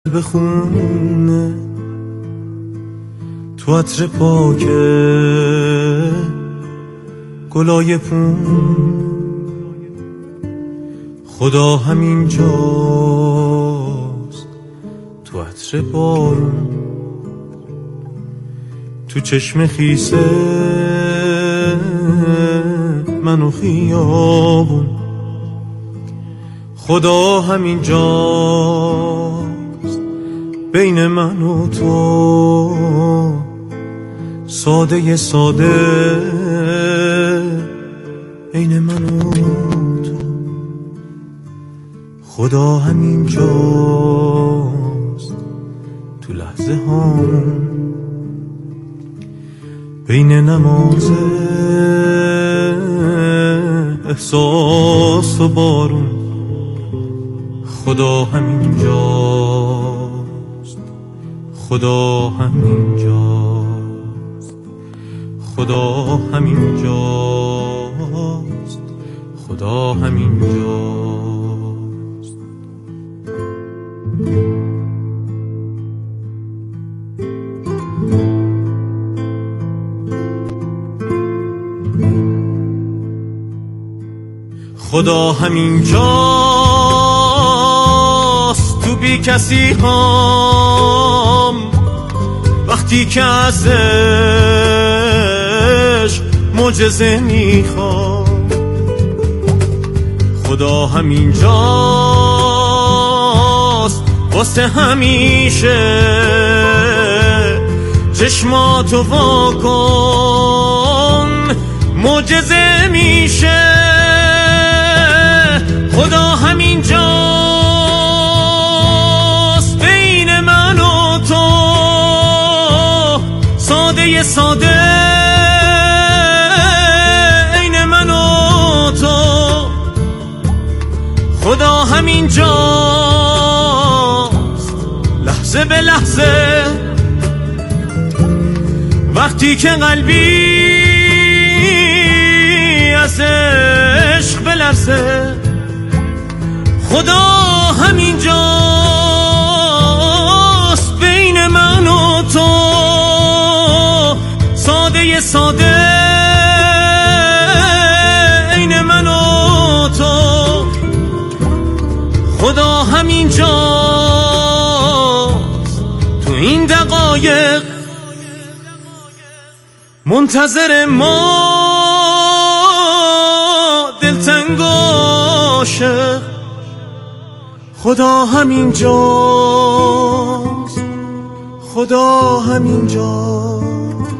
بخونه تو عطر پاکه گلای پون، خدا همین جاست تو عطر بارون، تو چشم خیسه من و خیابون، خدا همین جاست بین من و تو، ساده ساده بین من و تو، خدا همین جاست تو لحظه هامون، بین نماز احساس و بارون، خدا همین جاست، خدا همین جاست، خدا همین جاست، خدا همین جاست. خدا همین جاست تو بی کسی هم، وقتی که از عشق معجزه میخوام، خدا همین جاست واسه همیشه، چشماتو وا کن معجزه میشه، خدا همین جاست بین من و تو، ساده ساده عین من و تو، خدا همین جاست لحظه به لحظه، وقتی که قلبی از عشق بلرزه، خدا همین جاست بین من و تو، ساده ساده عین من و تو، خدا همین جاست تو این دقایق منتظر ما دلتنگ عاشق، خدا همین جاست، خدا همین جاست.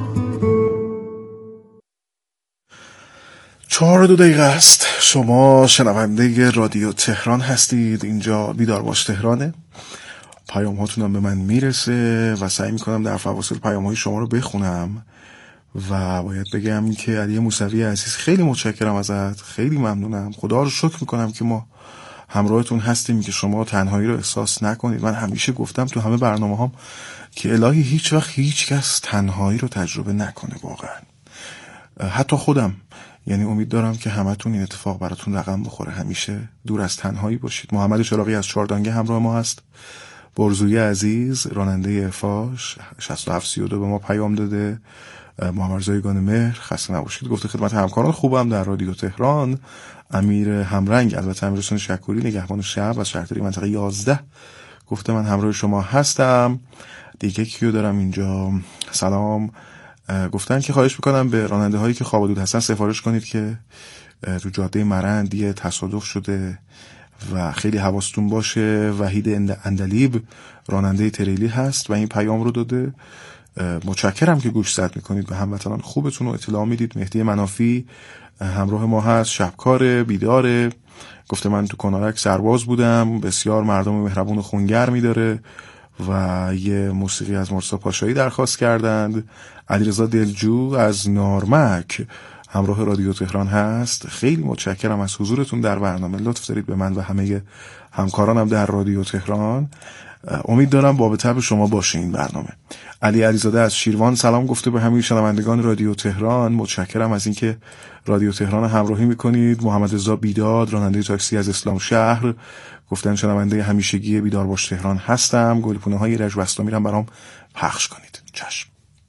4:02 است. شما شنونده رادیو تهران هستید. اینجا بیدار باش تهرانه. پیام هاتونم به من میرسه و سعی میکنم در فواصل پیام های شما رو بخونم و باید بگم که علی موسوی عزیز خیلی متشکرم ازت، خیلی ممنونم. خدا رو شکر میکنم که ما همراهتون هستیم که شما تنهایی رو احساس نکنید. من همیشه گفتم تو همه برنامه‌هام که الهی هیچ وقت هیچ کس تنهایی رو تجربه نکنه واقعا، حتی خودم. یعنی امید دارم که همتون این اتفاق براتون رقم بخوره، همیشه دور از تنهایی باشید. محمد چراغی از چهاردانگه همراه ما هست. برزوی عزیز راننده فاش 6732 به ما پیام داده. محمد زایگان مهر خسته نباشید گفته خدمت همکاران خوبم در رادیو تهران. امیر همرنگ البته امیر حسین شکوری نگهبان شب از شهرداری منطقه 11 گفته من همراه شما هستم. دیگه کیو دارم اینجا؟ سلام. گفتن که خواهش میکنم به راننده هایی که خواب و دود هستن سفارش کنید که تو جاده مرند یه تصادف شده و خیلی حواستون باشه. وحید اندلیب راننده تریلی هست و این پیام رو داده. متشکرم که گوش زد میکنید به هموطنان خوبتون رو اطلاع میدید. مهدی منافی همراه ما هست، شبکار بیداره. گفته من تو کنارک سرباز بودم، بسیار مردم مهربون و خونگرمی داره و یه موسیقی از مرتضی پاشایی درخواست کردند. علیرضا دلجو از نارمک همراه رادیو تهران هست. خیلی متشکرم از حضورتون در برنامه. لطف دارید به من و همه همکارانم در رادیو تهران. امید دارم باب طبع شما باشه این برنامه. علی علیزاده از شیروان سلام گفته به همه شنوندگان رادیو تهران. متشکرم از اینکه رادیو تهران همراهی میکنید. محمد رضا بیداد راننده تاکسی از اسلام شهر گفتن شنونده همیشگی بیدار باش تهران هستم. گلپونه های ایرج بسطامی رو برام پخش کنید. چشم.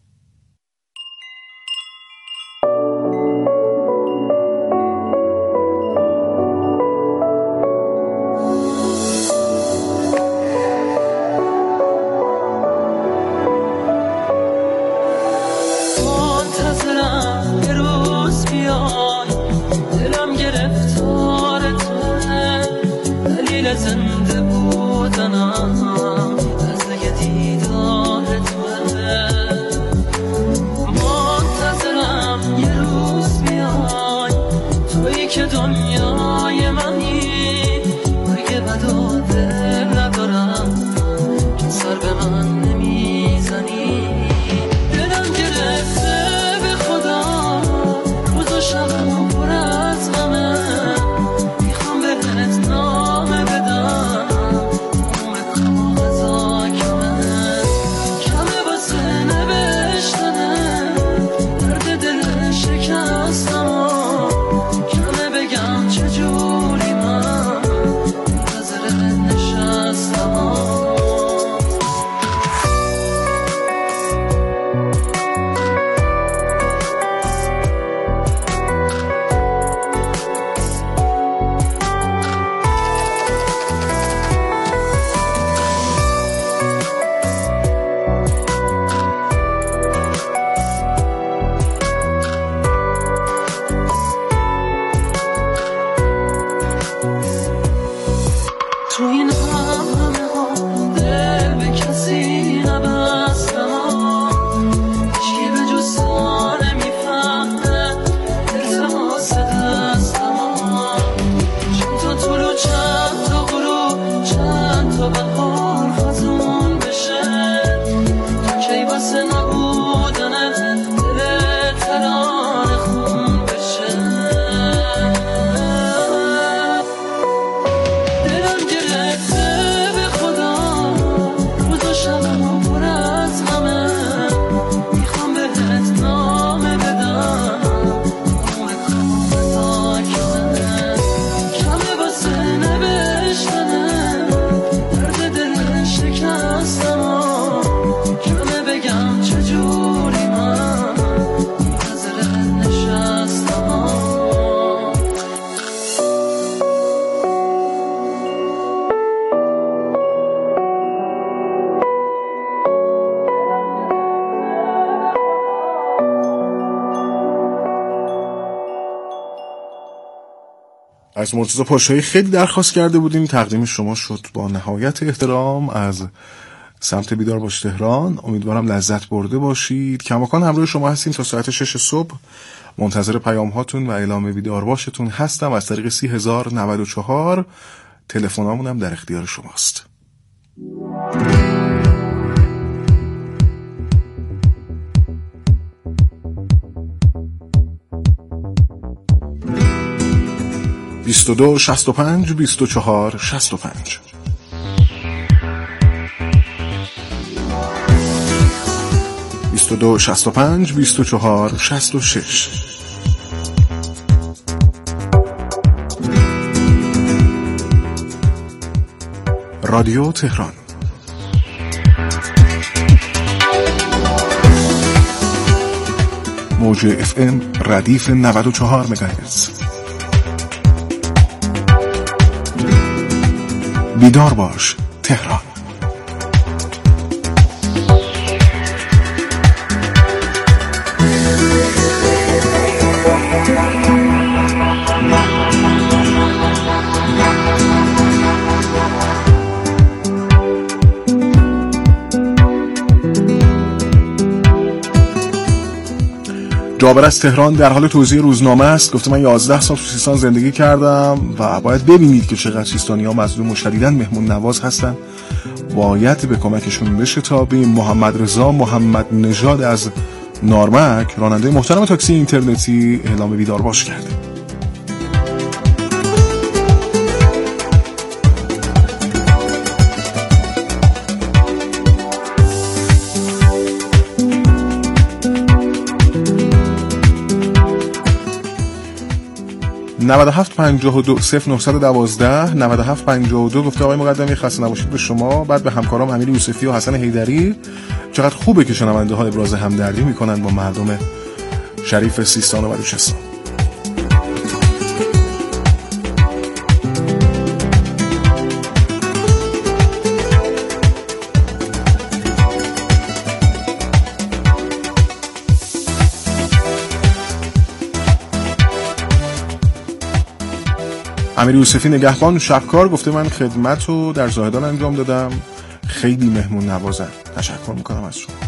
زنده بودنم از یه دیدار منتظرم یه روز بیای تویی که دنیای منی مگه بدا دل ندارم که سر به من نمیزنی دلم گرفته به خدا روز و شبم پر از غمه میخوام بهت نامه بدم نام کاغذا کمه واسه نوشتنه درد دل شکستم کمه بگم چجوری من منتظر نشستم تو این همه ها دل به کسی نبستم هیچکی به جز تو نمیفهمه التماس دستم چند تا طلوع چند تا غروب چند تا بهار خزون بشه تو کی واسه نبودنت دل ترانه خون بشه دلم گرفته به خدا روز و شبم پر از غمه میخوام بهت نامه بدم نام کاغذا کمه واسه نوشتنه درد دل شکستم کمه بگم چجوری من منتظر نشستم از مرتضی پاشایی خیلی درخواست کرده بودیم، تقدیم شما شد با نهایت احترام از سمت بیدار باش تهران. امیدوارم لذت برده باشید. کماکان همراه شما هستیم تا ساعت 6 صبح. منتظر پیام هاتون و اعلام بیدار باشتون هستم از طریق 30,094. تلفنامون هم در اختیار شماست. بیستودو 65 24 65 22 65 24 66 رادیو تهران موج FM ردیف 94 مگاهرتز. بیدار باش تهران. جابر از تهران در حال توزیع روزنامه است. گفته من 11 سال تو سیستان زندگی کردم و باید ببینید که چقدر سیستانی‌ها مظلوم و شدیداً مهمون نواز هستن. باید به کمکشون بشه. تا به محمد رضا محمد نژاد از نارمک راننده محترم تاکسی اینترنتی اعلام بیدار باش کرده. 9752 0912 9752 گفته آقای مقدمی خسته نباشید به شما، بعد به همکارام امیر یوسفی و حسن حیدری. چقدر خوبه که شنونده ها ابراز همدردی میکنن با مردم شریف سیستان و بلوچستان. امیر یوسفی نگهبان شبکار گفته من خدمت رو در زاهدان انجام دادم، خیلی مهمون نوازن، تشکر میکنم از شما.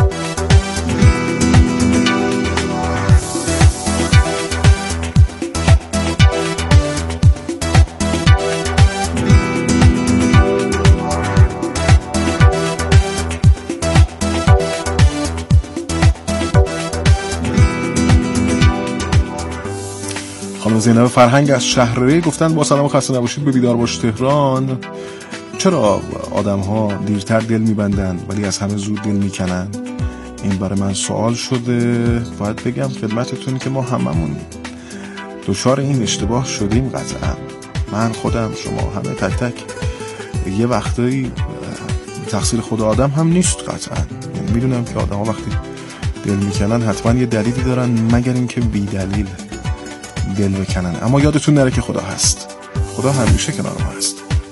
خانم زینب فرهنگ از شهرره گفتن با سلام و خسته نباشید به بیدار باش تهران. چرا آدم ها دیرتر دل میبندن ولی از همه زود دل میکنن؟ این برای من سوال شده. باید بگم خدمتتون که ما هممون دچار این اشتباه شدیم قطعا. من خودم، شما، همه تک تک یه وقتایی تقصیر خود آدم هم نیست قطعا. یعنی میدونم که آدم ها وقتی دل میکنن حتما یه دلیلی دارن، مگر اینکه بی دلیل دل بکنن. اما یادتون نره که خدا هست، خدا همیشه کنار ما هست.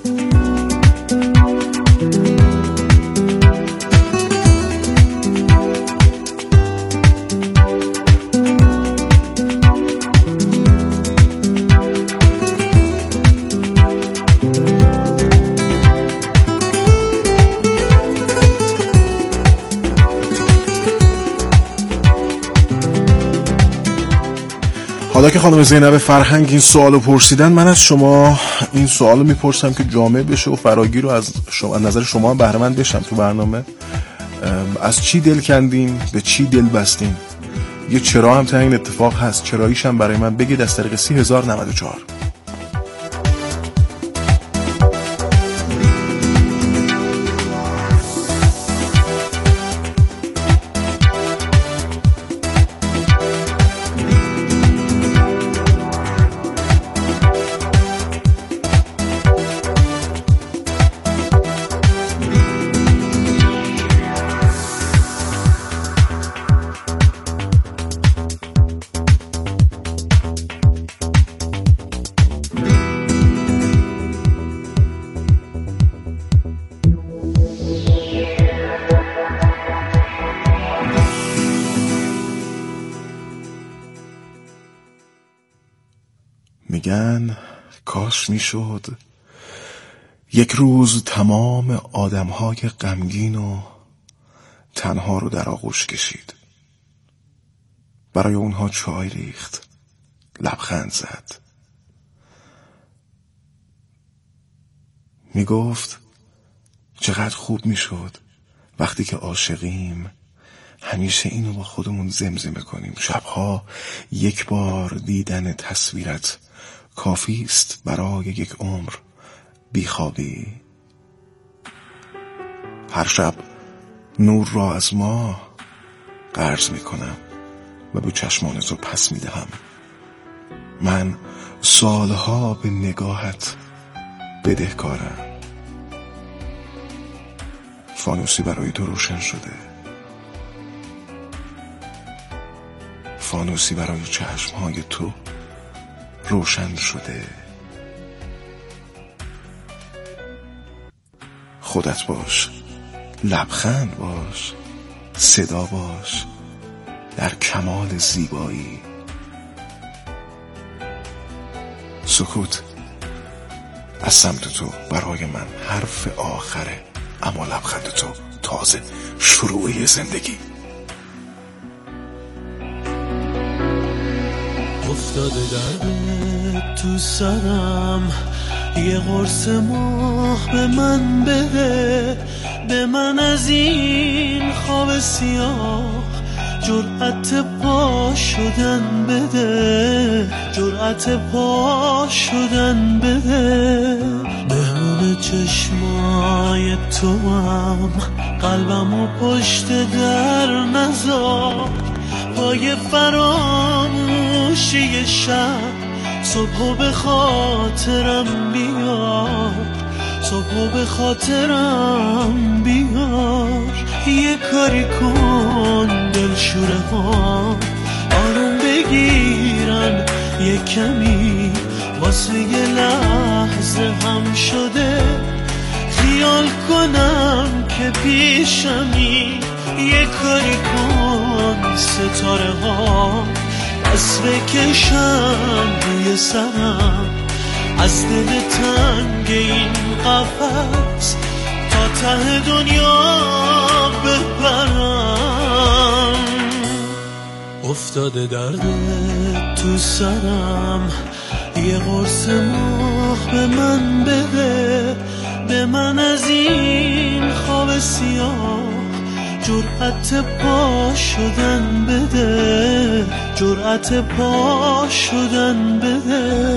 حالا که خانم زینب فرهنگ این سوالو پرسیدن، من از شما این سوالو میپرسم که جامع بشه و فراگیر رو از نظر شما هم بهره مند بشم تو برنامه. از چی دل کندین؟ به چی دل بستین؟ یه چرا هم تا این اتفاق هست، چراییش هم برای من بگید از طریق 30,094. میگن کاش میشد یک روز تمام آدمهای غمگین و تنها رو در آغوش کشید، برای اونها چای ریخت، لبخند زد، میگفت چقدر خوب میشد وقتی که عاشقیم همیشه اینو با خودمون زمزمه کنیم. شبها یک بار دیدن تصویرت کافی است برای یک عمر بیخوابی. هر شب نور را از ما قرض میکنم و به چشمان تو پس میدهم. من سالها به نگاهت بدهکارم. فانوسی برای تو روشن شده، فانوسی برای چشمهای تو روشن شده. خودت باش، لبخند باش، صدا باش، در کمال زیبایی. سکوت از سمت تو برای من حرف آخره، اما لبخند تو تازه شروع زندگی. افتاده درد تو سرم، یه قرص ماه به من بده، به من از این خواب سیاه جرأت پا شدن بده، جرأت پا شدن بده. مهمون چشمای تو هم قلبمو پشت در نذار، پای فراموشی شب صبحو به خاطرم بیار، صبحو به خاطرم بیار. یه کاری کن دلشوره ها آروم بگیرن، یه کمی واسه یه لحظه هم شده خیال کنم که پیشمی. یه کاری کن ستاره ها دست بکشن روی سرم، از دل تنگ این قفس تا ته دنیا ببرم. افتاده درد تو سرم، یه قرص ماه به من بده، به من از این خواب سیاه جرأت پا شدن بده، جرأت پا شدن بده.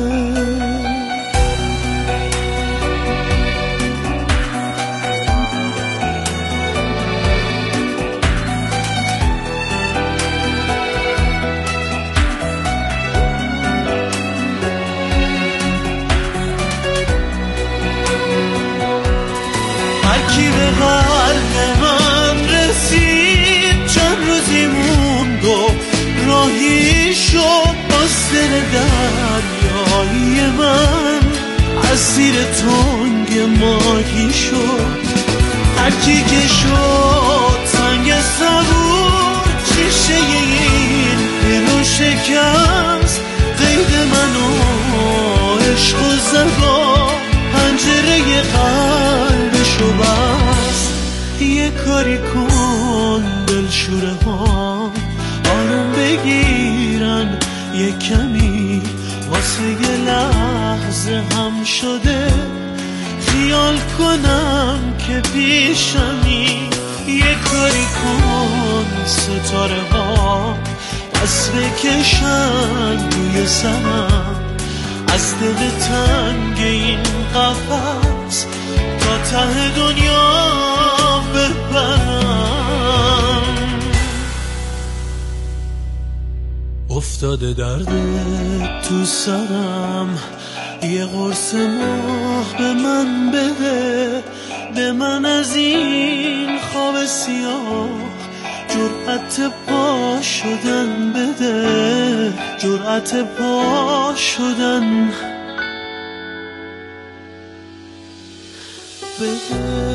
هرکی به قلب من رسید چند روزی موند و راهی شد، باز دل دریایی من اسیر تنگ ماهی شد. هرکی که شد تنگ صبور شیشه این دلو شکست، قید منو عشق و زبا پنجره قلبشو بست. یه کاری کن دلشوره ها آروم بگیرن، یه کمی واسه یه لحظه هم شده خیال کنم که پیشمی. یه کاری کن ستاره ها دست بکشن روی سرم، از دل تنگ این قفس تا ته دنیا ببرم. افتاده درد تو سرم، یه قرص ماه به من بده، به من از این خواب سیاه جرأت پا شدن بده، جرأت پا شدن بده.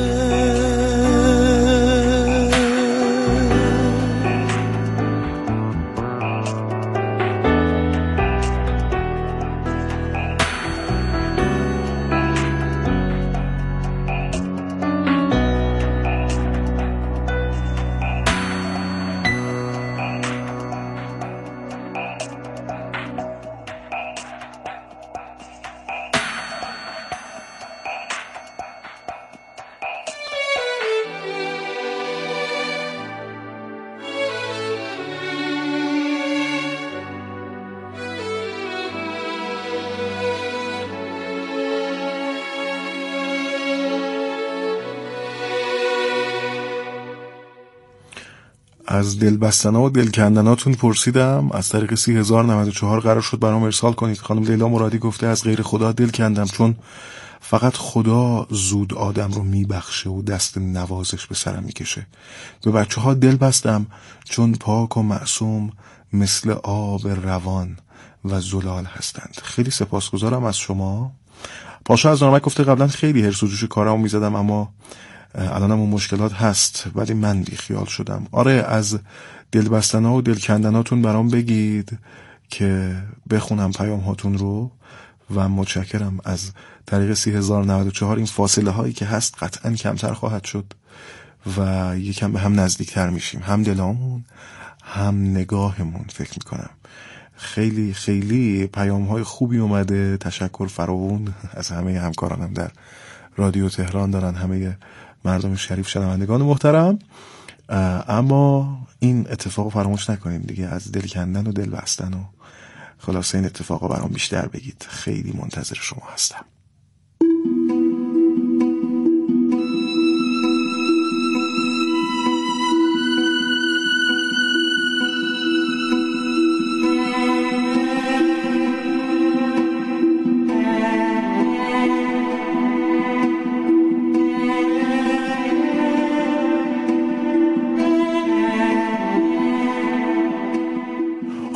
از دلبستنا و دلکندناتون پرسیدم، از طریق 30,094 قرار شد برام ارسال کنید. خانم لیلا مرادی گفته از غیر خدا دل کندم، چون فقط خدا زود آدم رو میبخشه و دست نوازش به سرم میکشه. به بچه ها دل بستم چون پاک و معصوم مثل آب روان و زلال هستند. خیلی سپاسگزارم از شما. پاشا از نامک گفته قبلا خیلی هرس و جوش کارامو میزدم، اما الانم اون مشکلات هست، ولی من بیخیال شدم. آره، از دلبستنا و دلکندناتون برام بگید که بخونم پیام هاتون رو و متشکرم. از طریق 30,094 این فاصله هایی که هست قطعا کمتر خواهد شد و یکم به هم نزدیکتر میشیم، هم دلامون هم نگاهمون. فکر میکنم خیلی خیلی پیام های خوبی اومده. تشکر فراوون از همه همکارانم در رادیو تهران دارن، همه مردم شریف، شنوندگان محترم. اما این اتفاق فراموش نکنید دیگه، از دل کندن و دل بستن و خلاصه این اتفاقا برام بیشتر بگید. خیلی منتظر شما هستم.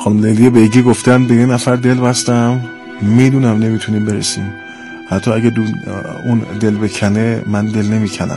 خانم لیلی بیگی گفتن به یه نفر دل بستم، میدونم نمیتونیم برسیم، حتی اگه اون دل بکنه من دل نمیکنم.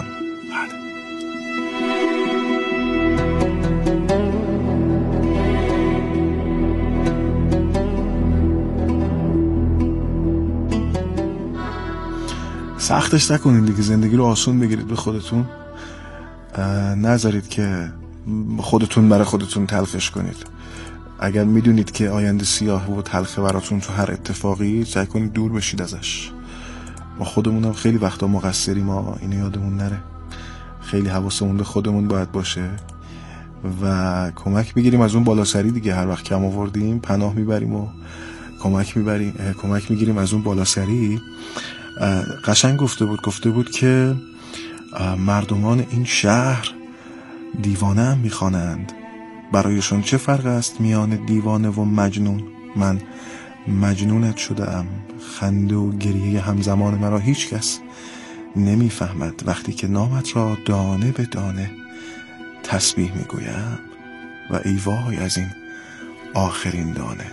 سختش نکنید دیگه، زندگی رو آسون بگیرید به خودتون، نذارید که خودتون برای خودتون تلخش کنید. اگر میدونید که آینده سیاه و تلخه براتون تو هر اتفاقی، سعی کنید دور بشید ازش. ما خودمونم خیلی وقتا مقصریم، ما اینو یادمون نره، خیلی حواسمون به خودمون باید باشه و کمک بگیریم از اون بالاسری دیگه. هر وقت کم آوردیم پناه میبریم و کمک میگیریم از اون بالاسری. قشنگ گفته بود که مردمان این شهر دیوانه هم میخوانند، برایشان چه فرق است میان دیوانه و مجنون؟ من مجنونت شدم، خنده و گریه همزمان مرا هیچ کس نمیفهمد وقتی که نامت را دانه به دانه تسبیح میگویم و ای وای از این آخرین دانه.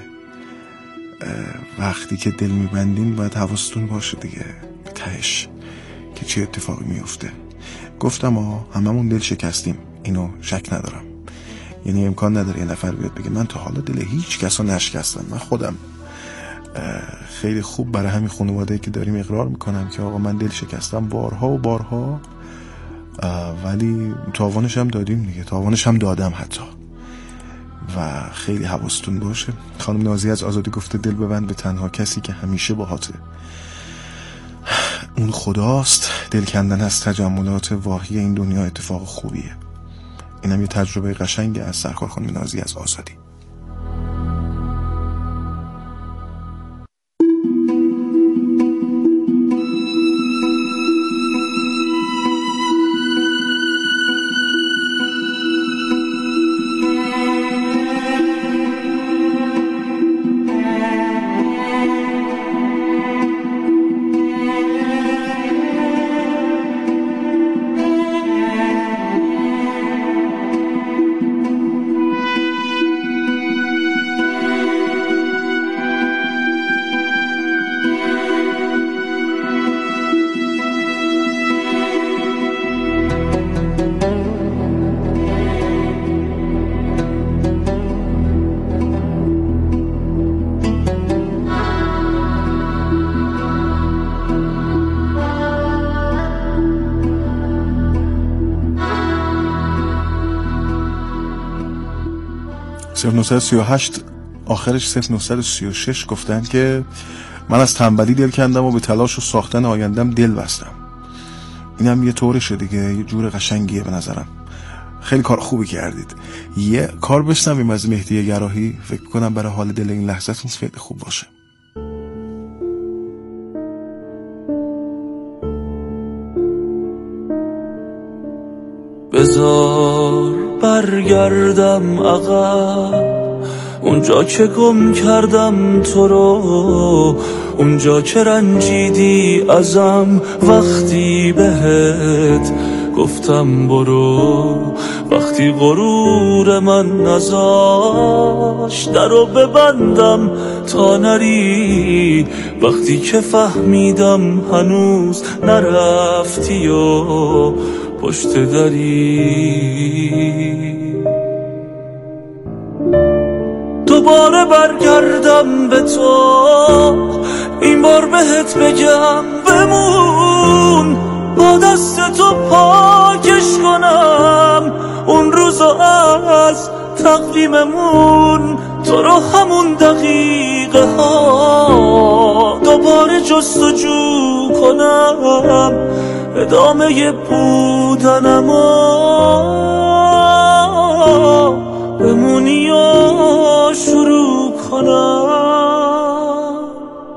وقتی که دل میبندین باید حواستون باشه دیگه به تهش که چه اتفاقی میفته. گفتم هممون دل شکستیم، اینو شک ندارم، یعنی امکان نداره یه نفر بیاد بگه من تا حالا دل هیچ کس رو نشکستم. من خودم خیلی خوب برای همین خانواده‌ای که داریم اقرار میکنم که آقا من دل شکستم بارها و بارها، ولی تاوانش هم دادیم دیگه، تاوانش هم دادم حتی. و خیلی حواستون باشه. خانم نازی از آزادی گفته دل ببند به تنها کسی که همیشه باهاته، اون خداست. دل کندن از تجملات واهی این دنیا اتفاق خوبیه. اینم یه تجربه قشنگه از سرکار خانم نازی از آزادی. (0938) آخرش 0936 گفتن که من از تنبلی دل کندم و به تلاش و ساختن آیندم دل بستم. اینم یه طورشه دیگه، یه جور قشنگیه به نظرم. خیلی کار خوبی کردید. یه کار بشنویم از مهدی گراهی، فکر کنم برای حال دل این لحظه‌تون خیلی خوب باشه. بذار برگردم عقب، اونجا که گم کردم تو رو، اونجا که رنجیدی ازم وقتی بهت گفتم برو، وقتی غرور من نذاش درو ببندم تا نری، وقتی که فهمیدم هنوز نرفتی و پشت دری. دوباره برگردم به تو، این بار بهت بگم بمون، با دست تو پاکش کنم اون روزو از تقویممون، تو رو همون دقیقه ها دوباره جستجو کنم، ادامه بودنمو بمونی و شروع کنم.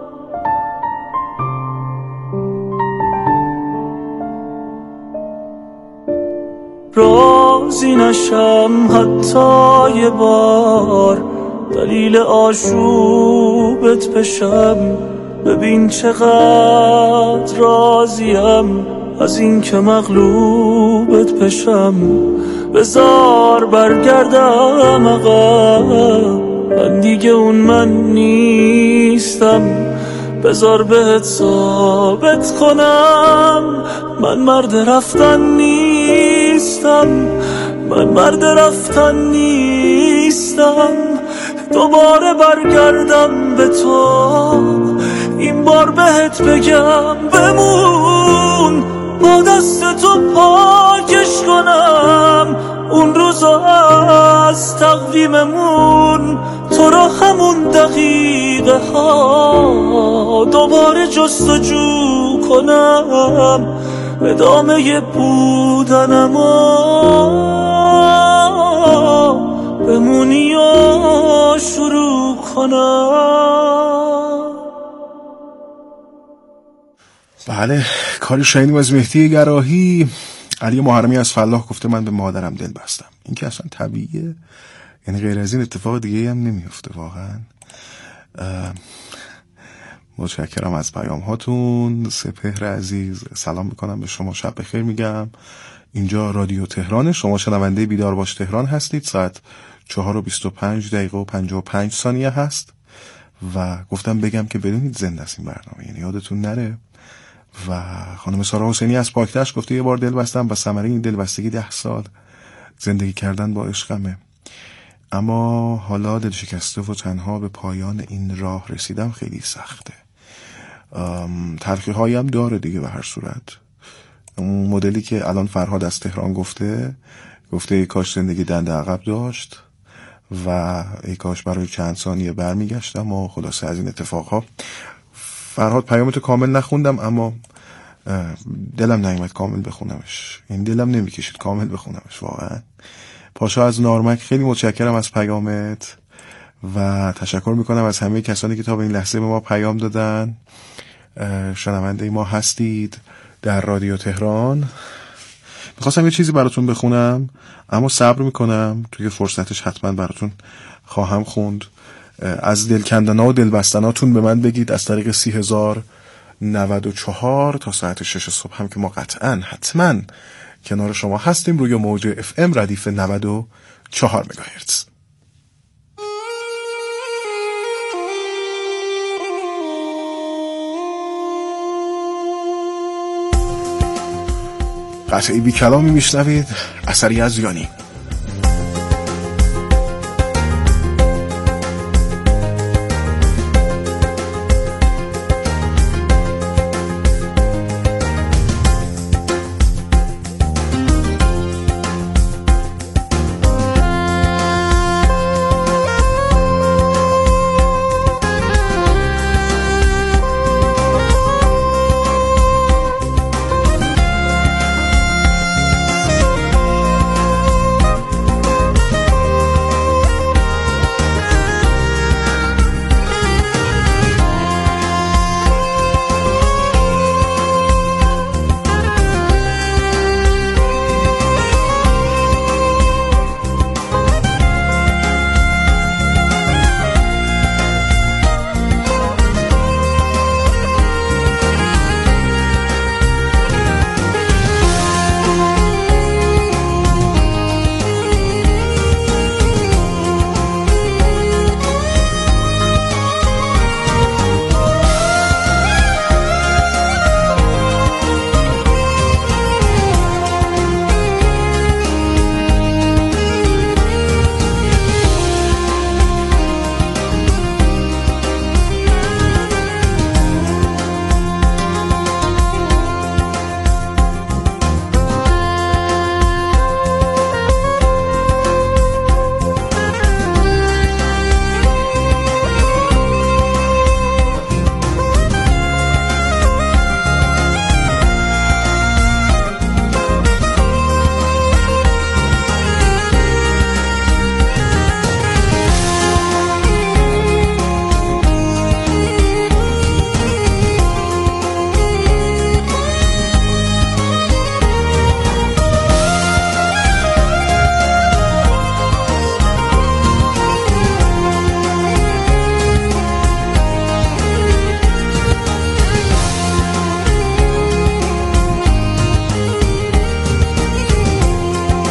راضی نشم حتی یه بار، دلیل آشوبت بشم، ببین چقدر راضیم از این که مغلوبت بشم. بذار برگردم عقب، من دیگه اون من نیستم، بذار بهت ثابت کنم من مرد رفتن نیستم، من مرد رفتن نیستم. دوباره برگردم به تو، این بار بهت بگم بمون، با دست تو پاکش کنم اون روزا از تقویممون، تو رو همون دقیقه ها دوباره جستجو کنم، ادامه بودنم بمونی و شروع کنم. بله، کاری شنیدیم از مهدی گراهی. علی محرمی از فلاح گفته من به مادرم دل بستم. این که اصلا طبیعیه، یعنی غیر از این اتفاق دیگه هم نمیفته واقعا. متشکرم از پیام هاتون. سپهر عزیز سلام میکنم به شما، شب بخیر میگم. اینجا رادیو تهران، شما شنونده بیدار باش تهران هستید. ساعت 4:25:55 هست و گفتم بگم که بدونید زنده است این برنامه، یعنی یادتون نره. و خانم سارا حسینی از پاکتش گفته یه بار دل بستم و ثمره این دلبستگی 10 سال زندگی کردن با عشقمه، اما حالا دل شکسته و تنها به پایان این راه رسیدم، خیلی سخته. تلخی هایی هم داره دیگه به هر صورت. اون مدلی که الان فرهاد از تهران گفته ای کاش زندگی دنده عقب داشت و ای کاش برای چند ثانیه برمیگشتم و خلاصه از این اتفاقها. فرهاد پیامتو کامل نخوندم، اما دلم نیامد کامل بخونمش، این دلم نمیکشید کامل بخونمش واقعا. پاشا از نارمک خیلی متشکرم از پیامت و تشکر میکنم از همه کسانی که تا به این لحظه به ما پیام دادن. شنونده ما هستید در رادیو تهران. میخواستم یه چیزی براتون بخونم اما صبر میکنم، توی فرصتش حتما براتون خواهم خوند. از دلکندنا و دلبستناتون به من بگید از طریق 30,094 تا ساعت 6 صبح هم که ما قطعا حتما کنار شما هستیم روی موج FM ردیف 94 مگاهرتز. قطعی بی کلامی میشنوید، اثری از یانی.